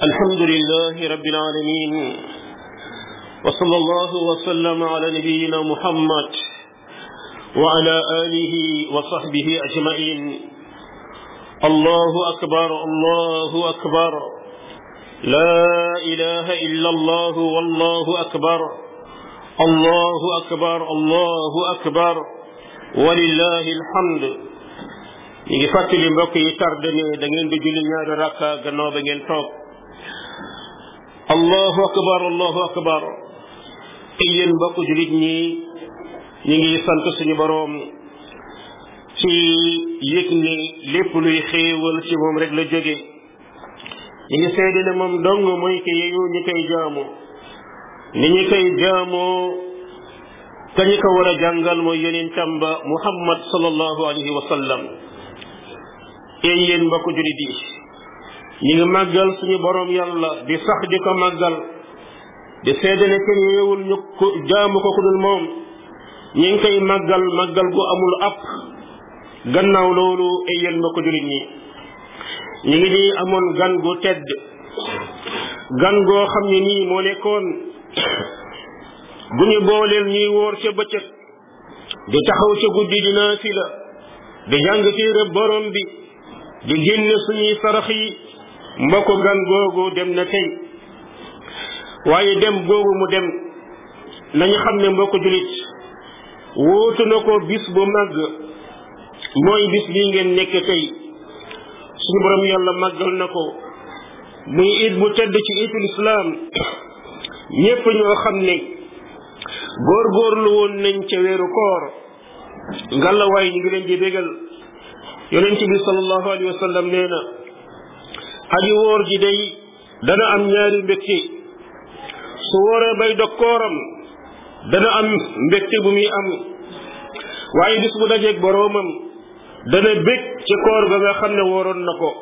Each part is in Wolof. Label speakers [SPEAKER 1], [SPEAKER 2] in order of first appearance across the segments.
[SPEAKER 1] الحمد لله رب العالمين وصلى الله وسلم على نبينا محمد وعلى آله وصحبه أجمعين الله أكبر الله أكبر لا إله إلا الله والله أكبر الله أكبر الله أكبر ولله الحمد ñi ngi fàttali mbokk yi tardé ne da ngeen di julli ñaari rakka gannaaw ba ngeen toog allahu akbar allahu akbar te yéen mbokk julit ñi ñi ngi sant suñu boroom ci yëg ni lépp luy xéewal ci moom rek la jóge ñi ngi seede ne moom dong mooy ke yeyu ñi koy jaamu ni ñi koy jaamoo ka ñi ko war a jàngal mooy yonentam ba muhammad sallallahu alayhi wa sallam ee yéen mbokk julit yi ñi ngi màggal suñu boroom yàlla di sax di ko màggal di seede ne kenn yeewul ñu ko jaamu ko ku dul moom ñi ngi koy màggal màggal gu amul app gannaaw loolu ee yéen mbokk julit ñi ñi ngi nii amoon gan gu tedd gan goo xam ne nii moo nekkoon bu ñu booleel ñuy wóor ca bëccëg di taxaw ca guddi di naafila di jàng téere borom bi di génne suñuy sarax yi mbokk gan googu dem na tey waaye dem googu mu dem nañu xam ne mbokk julit wóotu na ko bis bu màgg mooy bis bii ngeen nekk tey suñu borom yàlla màggal na ko muy it bu tedd ci itul islam ñépp ñoo xam ne góorgóorlu woon nañ ca weeru koor ngalawaay ñu ngi leen di bégal yonent bi sallallahu alayhi wa sallam nee na aji wóor ji day dana am ñaari mbégte su wóoree bay dog kooram dana am mbégte bu muy am waaye bis bu dajeeg boroomam dana bég ci koor ga nga xam ne wóoroon na ko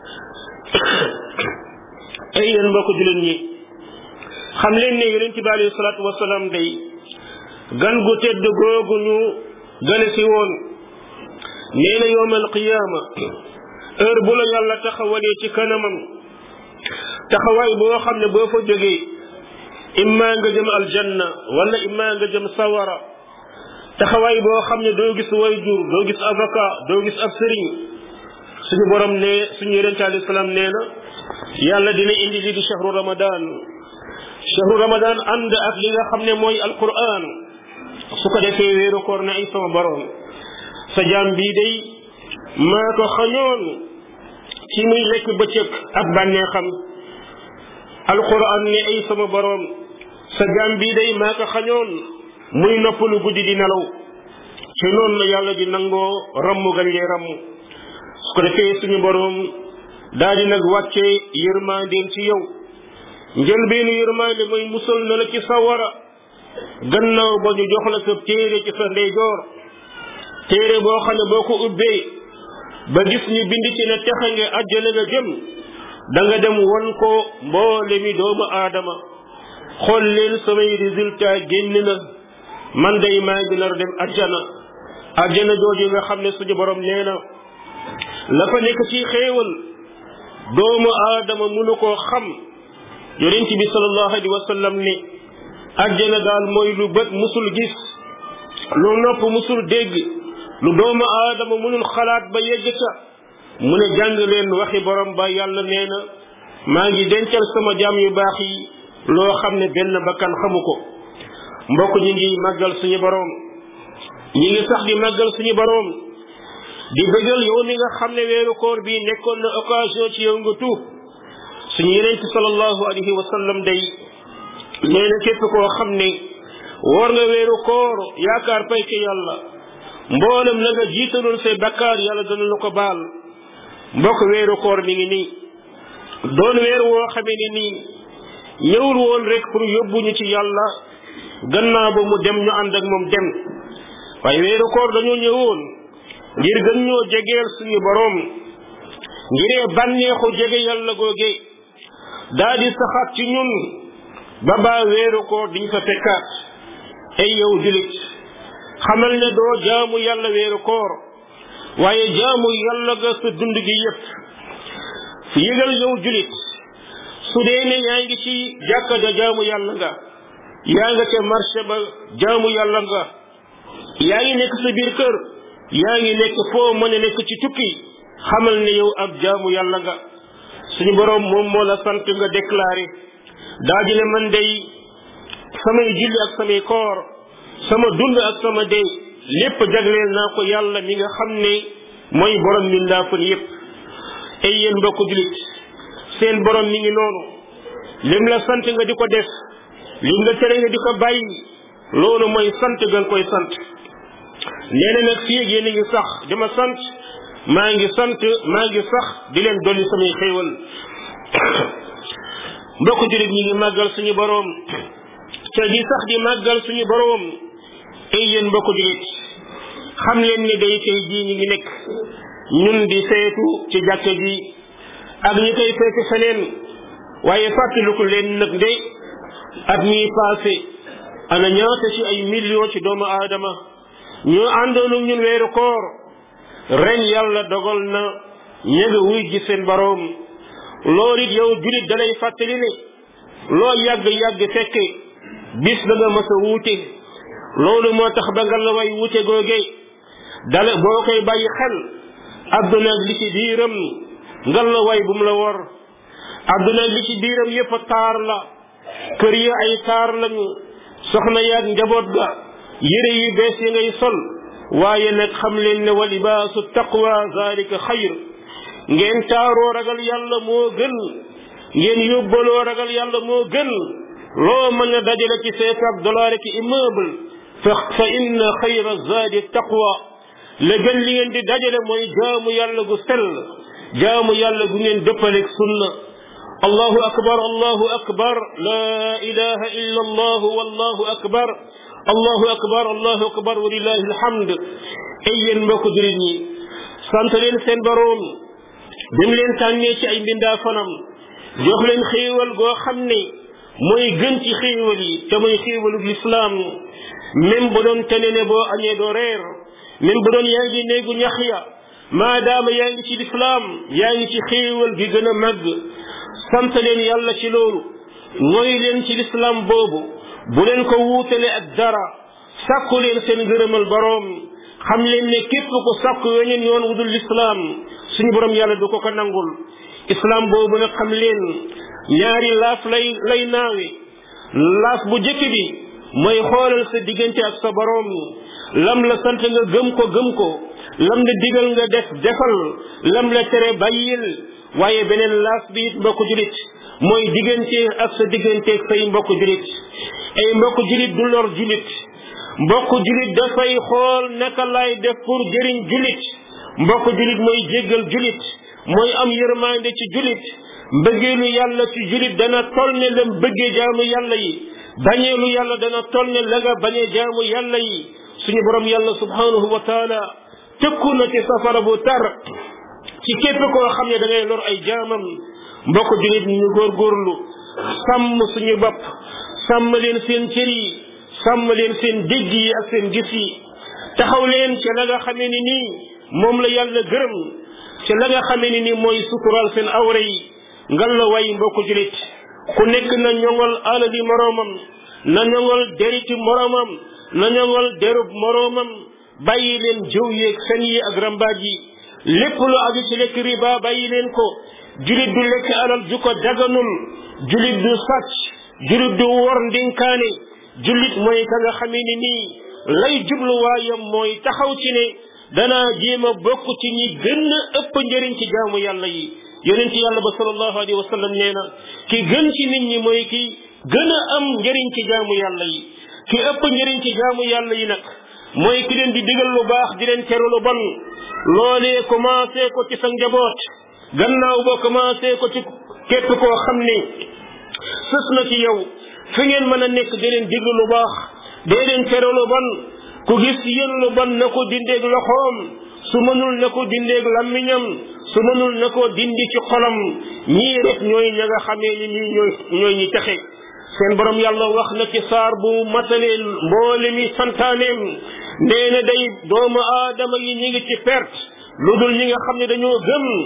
[SPEAKER 1] ay yéen mbokk jullit ñi xam leen ne yonent bi alayhi salaatu wasalaam day gan gu tedd googu ñu gane si woon nee na yawmal qiyaama heure bu la yàlla taxawalee ci kanamam taxawaay boo xam ne boo fa jógee imma nga jëm aljanna wala imma nga jëm sawara taxawaay boo xam ne doo gis wayjur doo gis avocat doo gis ab sëriñ suñu borom ne suñu yonent alayhi salaam nee na yàlla dina indi li di shahru ramadan ànd ak li nga xam ne mooy alquran su ko defee weeru koor ne ay sama borom sa jaam bii day maa ko xañoon ci muy lekk bëccëg ak bànneexam alquran ne ay sama borom sa jaam bii day maa ko xañoon muy noppalu guddi di nelaw ci noonu la yàlla di nangoo ramm gañ lee ramm su ko defee suñu borom daal di nag wàcce yërmandeem ci yow njëlbeenu yërmande mooy musal na la ci sawara gannaaw ba ñu jox la sa téere ci sa ndeyjoor téere boo xam ne boo ko ubbee ba gis ñu bind ci ne texe nga àjjana nga jëm da nga dem won ko mboole mi doomu aadama xool leen samay résultat génn na man day maa ngi nar dem àjjana jooju nga xam ne suñu borom nee na la fa nekk ci xéewal doomu aadama mënu koo xam yonent bi sallallahu alayhi wa sallam ne àjjana daal mooy lu bët musul gis lu nopp musul dégg lu doomu aadama mënul xalaat ba yegg ca mu ne jàng leen waxi borom ba yàlla nee na maa ngi dencal sama jaam yu baax yi loo xam ne benn bakkan xamu ko mbokk ñi ngi màggal suñu borom ñi ngi sax di màggal suñu borom di bëggal yow mi nga xam ne weeru koor bi nekkoon na occasion ci yow nga tuub suñu yonent sallallahu alayhi wa sallam day nee na képp koo xam ne woor nga weeru koor yaakaar pay ke yàlla mboolem la nga jiitaloon say bakkaar yàlla dana la ko baal mbokk weeru koor mi ngi nii doon weer woo xamee ni nii ñëwul woon rek pour yóbbuñu ci yàlla gannaaw ba mu dem ñu ànd ak moom dem waaye weeru koor dañoo ñëwoon ngir gën ñoo jegeel suñu boroom ngiree bànneexu jege yàlla googe daa di saxaat ci ñun ba baa weeru koor diñ fa fekkaat ay yow julit xamal ne doo jaamu yàlla weeru koor waaye jaamu yàlla ga sa dund gi yépp yëgal yow julit su dee ne yaa ngi ci jàkka ja jaamu yàlla nga yaa nga ca marché ba jaamu yàlla nga yaa ngi nekk sa biir kër yaa ngi nekk foo mën a nekk ci tukki xamal ne yow ab jaamu yàlla nga suñu borom moom moo la sant nga déclaré daa di ne man day samay julli ak samay koor sama dund ak sama dee lépp jagleel naa ko yàlla mi nga xam ne mooy borom mindaafan yépp ay yéen mbokku julit seen borom mi ngi noonu lim la sant nga di ko def lim la tere nga di ko bàyyi loolu mooy sant nga koy sant nee na nag fii yéen a ngi sax dama sant maa ngi sax di leen dolli samay xéewal mbokku julit ñi ngi màggal suñu borom te di sax di màggal suñu borom ay yéen mbokku julit xam leen ne day tey jii ñi ngi nekk ñun di seetu ci jàkka ji ak ñi koy feeti feneen waaye fàttaliku leen nag de at mii passé ana ñaata ci ay millions ci doomu aadama ñu àndoon ak ñun weeru koor ren yàlla dogal na ña nga wuy ji seen boroom loolu it yow julit dalay fàttali ne loo yàgg fekke bis da nga mës a wuute loolu moo tax ba nga la way wuute googee dala boo koy bàyyi xel adduna li ci biiram nga la way bu mu la wor adduna li ci biiram yépp taar la kër yi ay taar lañu soxna yaag njaboot ga yére yu bees yi ngay sol waaye nag xam leen ne wa libaasu taqwa zalika xayr ngeen taaroo ragal yàlla moo gën ngeen yóbbaloo ragal yàlla moo gën loo mën a dajale ci seetab dollar ki immeuble fa inna xayra zaadi taqwa la gën li ngeen di dajale mooy jaamu yàlla gu sell jaamu yàlla gu ngeen dëppaleeg sunna allahu akbar la ilaha illa allah wallahu akbar allahu akbar walillahi alhamd ay yéen mbokk jurit ñi sant leen seen boroom dem leen tànnee ci ay mbindaa fanam jox leen xéewal goo xam ne mooy gën ci xéewal yi te mooy xéewalug lislaam même bu doon tene ne boo añee doo reer même bu doon yaa ngi néegu ñax ya maadaama yaa ngi ci lislaam yaa ngi ci xéewal gi gën a màgg sant leen yàlla ci loolu mooy leen ci lislaam boobu bu leen ko wuutale ak dara sàkku leen seen ngërëmal boroom xam leen ne képp ku sàkku weneen yoon wudul lislaam suñu boroom yàlla du ko ko nangul islam boobu nag xam leen ñaari laaf lay naawe laaf bu jëkk bi mooy xoolal sa diggante ak sa boroom lam la sant nga gëm ko lam la digal nga defal lam la tere bàyyil waaye beneen laaf bi it mbokku julit mooy diggante ak sa diggante ak say mbokku julit ay mbokku julit du lor julit mbokku julit dafay xool naka lay def pour jëriñ julit mbokku julit mooy jéggal julit mooy am yërmande ci julit mbëggeelu yàlla ci julit dana toll ne la bëggee jaamu yàlla yi bañeelu yàlla dana toll ne la nga bañee jaamu yàlla yi suñu borom yàlla subhanahu wa taala tëkku na ci safara bu tar ci képp koo xam ne da ngay lor ay jaamam mbokk julit ñu góorgóorlu sàmm suñu bopp sàmm leen seen cër yi sàmm leen seen dégg yi ak seen gis yi taxaw leen ci la nga xamee ni nii moom la yàlla gërëm ci la nga xamee ni nii mooy sutural seen awra yi ngal la way mbokk julit ku nekk na ñoŋol alali moroomam na ñoŋol deriti moroomam na ñoŋol derub moroomam bàyyi leen jëw yeeg fen yi ak rambaaj yi lépp lu aju ci lekk riba bàyyi leen ko julit du lekk alal ju ko daganul julit du sàcc julit du wor ndinkaane julit mooy ka nga xamee ni nii lay jubluwaayam mooy taxaw ci ne danaa jéem a bokk ci ñi gën a ëpp njëriñ ci jaamu yàlla yi yonent yàlla ba sallallahu alayhi wa sallam nee na ki gën ci nit ñi mooy ki gën a am njëriñ ci jaamu yàlla yi ki ëpp njëriñ ci jaamu yàlla yi nag mooy ki leen di digal lu baax di leen tere lu bon loolee commencé ko ci sa njaboot gannaaw boo commencé ko ci képp koo xam ne sës na ci yow fi ngeen mën a nekk di leen diglu lu baax dee leen tere lu bon ku gis yéen lu bon na ko dindeeg loxoom su mënul na ko dindeeg lammiñam su mënul na ko dindi ci xolam ñii rek ñooy ña nga xamee ni nii ñooy ñi texe seen borom yàlla wax na ci saar bu matalee mboole mi santaaneem nee na day doomu aadama yi ñi ngi ci perte lu dul ñi nga xam ne dañoo gëm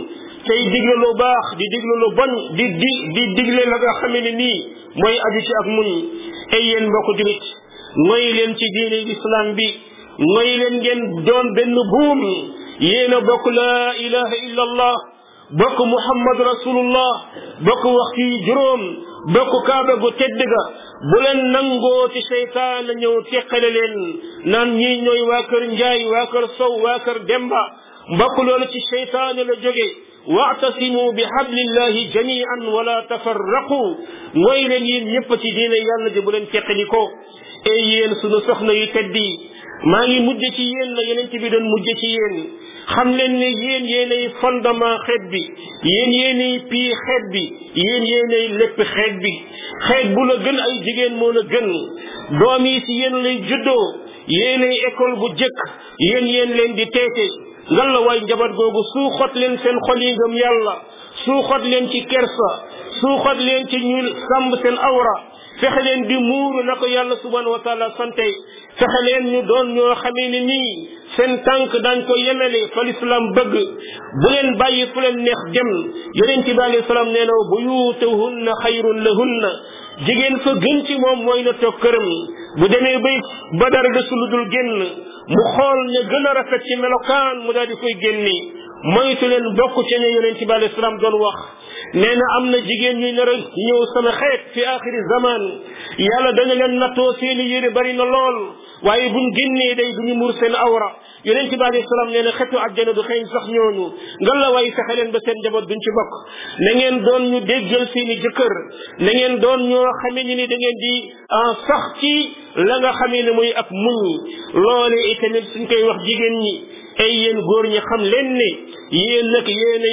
[SPEAKER 1] tey digle lu baax di digle lu bon di digle la nga xamee ne nii mooy aju ci ak muñ ay yéen mbokk julit mooy leen ci diine islam bi mooy leen ngeen doon benn buum yéen a bokk laa ilaha illa allah bokk muhammad rasulullah bokk waxtu yi juróom bokk kaaba gu tedd ga bu leen nangoo ci seytaan ñëw teqale leen naan ñii ñooy waa kër njaay waa kër sow waa kër demba mbokk loolu ci seytaan la jóge wa'tasimu bi hablillahi jami'an wala tafarraqu mooy leen yéen ñëpp ci diine yàlla ji bu leen teqali ko e yéen sunu soxna yu teddi maa ngi mujj ci yéen la yeneen ci bi doon mujj ci yéen xam leen ne yéen yéenay fondement xeet bi yéen yéenay pii xeet bi yéen yéenay lépp xeet bi xeet bu la gën ay jigéen moo la gën doom yi ci yéen lay juddoo yéenay école bu jëkk yéen leen di teete ngan la waay njaboot googu suuxat leen seen xol yi ngëm yàlla suuxat leen ci kersa suuxat leen ci ñu sàmm seen awra fexe leen di muuru na ko yàlla subhanahu wa taala sante fexe leen ñu doon ñoo xamee ne nii seen tànk daañ ko yemele fa l'islam bëgg bu leen bàyyi fu leen neex dem yonent bi alayhi salaam nee na buyutuhunna xayrun lahunna jigéen fa gën ci moom mooy na toog këram bu demee bay ba dara desul lu dul génn mu xool ne gën a rafet ci melokaan mu daal di koy génne moytu leen bokk ci ne yonent bi alayhi salaam doon wax nee na am na jigéen ñuy nar a ñëw sama xeet fi axiri zaman yàlla dana leen nattoo seeni yére bari na lool waaye buñ génnee day duñu mur seen awra yonent bi alayhi salaam nee na xetu àjjana du xëy sax ñooñu ngan la waaye fexe leen ba seen njaboot duñ ci bokk na ngeen doon ñu déggal seeni jëkkër na ngeen doon ñoo xamee ni da ngeen di sax ci la nga xamee ne mooy ak muñ loole itamit suñ koy wax jigéen ñi ay yéen góor ñi xam leen ne yéen nag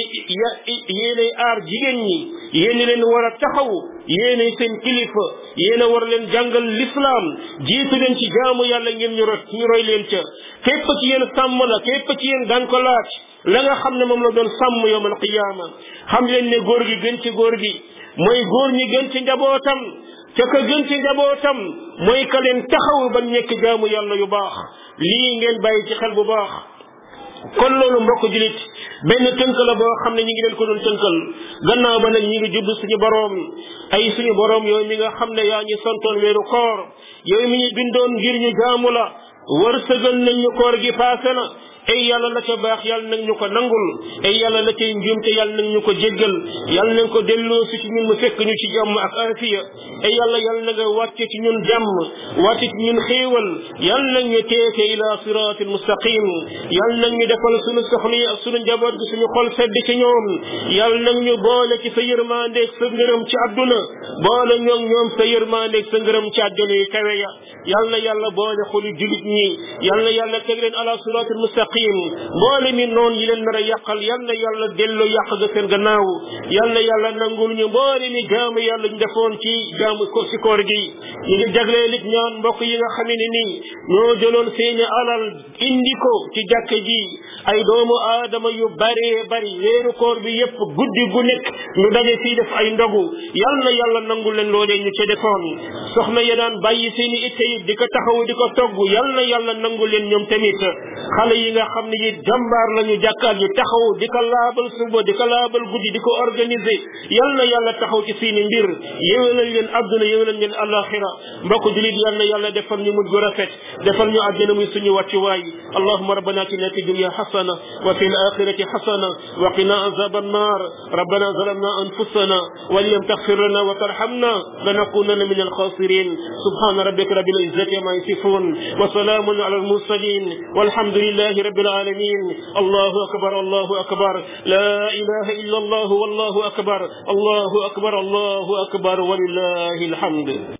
[SPEAKER 1] yéenay aar jigéen ñi yéen leen war a taxaw yéenay seen kilifa yéen a war leen jàngal l'islam jiitu leen ci jaamu yàlla ngeen ñu roy leen ca képp ci yéen sàmm la képp ci yéen daan ko laaj la nga xam ne moom la doon sàmm yawmal qiyaama xam leen ne góor gi gën ci góor gi mooy góor ñi gën ci njabootam ca ka gën ci njabootam mooy ka leen taxaw ba nekk jaamu yàlla yu baax lii ngeen bàyyi ci xel bu baax kon loolu mbokk julit benn tënk la boo xam ne ñi ngi leen ko doon tënkal gannaaw ba nag ñi ngi jublu suñu boroom ay suñu boroom yooyu mi nga xam ne yaa ñu santoon weeru koor yooyu mi ñu bindoon ngir ñu jaamu la wërsëgal nañ ñu koor gi paase na ay yàlla la ca baax yàlla nag ñu ko nangul ay yàlla la cay njuumte yàlla nag ñu ko jéggal yàlla nañ ko delloo si ci ñun mu fekk ñu ci jàmm ak afiya ay yàlla na nga wàcce ci ñun jàmm wàcce ci ñun xéewal yàlla nag ñu teete ila siratil mustaqim yàlla nag ñu defal suñu soxna yi ak suñu njaboot gi suñu xol sedd ci ñoom yàlla nag ñu boole ci sa yërmandeeg sa ngërëm ci àdduna boole ñoom sa yërmandeeg sa ngërëm ci àdduna yi kawe ya yàlla boole xoli julit ñi yàlla teg leen ala siratil mustaqim mboole mi noon yi leen nar a yàqal yàlla delloo yàq ga seen gannaaw yàlla nangul ñu mboole mi jaamu yàlla ñu defoon ci jaamu ko ci koor gi ñu ngi jaglee lit ñaan mbokk yi nga xam ne nii ñoo jëloon seeni alal indi ko ci jàkka ji ay doomu aadama yu bari weeru koor bi yépp guddi gu nekk ñu daje fii def ay ndogu yàlla nangul leen loolee ñu ci defoon soxna ya daan bàyyi seeni itte yi di ko taxaw di ko togg yàlla nangul leen ñoom tamit xale yi nga xam ne yi jàmbaar lañu jàkkaar yi taxaw di ko laabal suba di ko laabal guddi di ko organiser yàlla taxaw ci seeni mbir yéwénal leen adduna yéwénal leen alaxira mbokk julit yàlla defal ñu mujj gu rafet defal ñu àjjana muy suñu wàccuwaay allahumma rabbana atina fi dunya hasana wa fil akhirati hasana wa qina azab an-nar rabbana zalamna anfusana wa lam taghfir lana wa tarhamna lanakunanna min al-khasirin subhana rabbika rabbil izzati amma yasifun wa salamun ala al-mursalin walhamdulillahi rabbil alamin allahu akbar la ilaha illa allah wallahu akbar allahu akbar walillahi alhamd